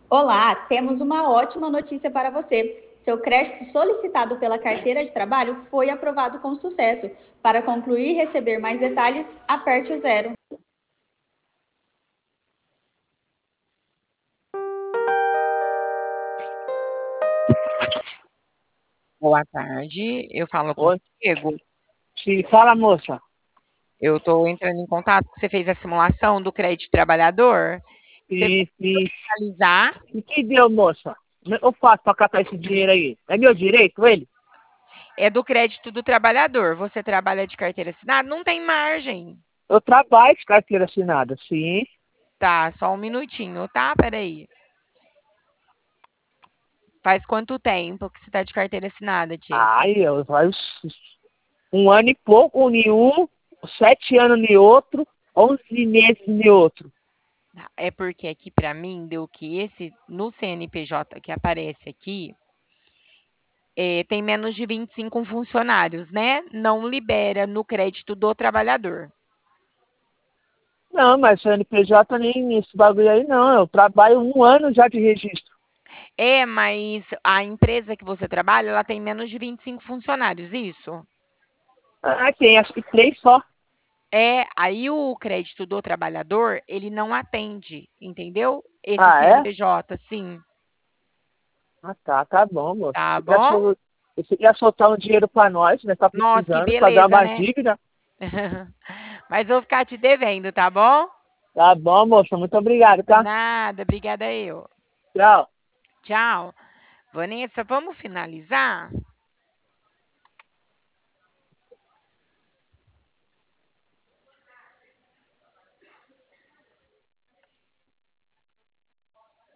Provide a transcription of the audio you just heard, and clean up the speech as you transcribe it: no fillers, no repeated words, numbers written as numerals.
Olá, temos uma ótima notícia para você. Seu crédito solicitado pela carteira de trabalho foi aprovado com sucesso. Para concluir e receber mais detalhes, aperte o zero. Boa tarde, eu falo com o Oi, Diego. fala, moça. Eu estou entrando em contato porque você fez a simulação do crédito trabalhador. Você E, conseguiu finalizar? que deu, moça? Como é que eu faço pra catar esse dinheiro aí? É meu direito, ele? É do crédito do trabalhador. Você trabalha de carteira assinada? Não tem margem. Eu trabalho de carteira assinada, sim. Tá, só um minutinho, tá? Peraí. Faz quanto tempo que você tá de carteira assinada, Diego? Ai, vai um ano e pouco em um, 7 anos em outro, 11 meses em outro. É porque aqui pra mim deu que esse no CNPJ que aparece aqui tem menos de 25 funcionários, né? Não libera no crédito do trabalhador. Não, mas CNPJ nem esse bagulho aí não. Eu trabalho um ano já de registro. É, mas a empresa que você trabalha, ela tem menos de 25 funcionários, isso? Ah, tem acho que 3 só. É, aí o crédito do trabalhador, ele não atende, entendeu? Esse Ah, é? CNPJ, sim, Ah, tá bom, moça. tá bom? Você quer soltar um dinheiro pra nós, né? Tá Nossa, que precisando, pagar beleza, umas né? dívidas. Mas eu vou ficar te devendo, tá bom? Tá bom, moça. Muito obrigado, tá? Nada, obrigada eu. Tchau. Tchau. Vanessa, vamos finalizar?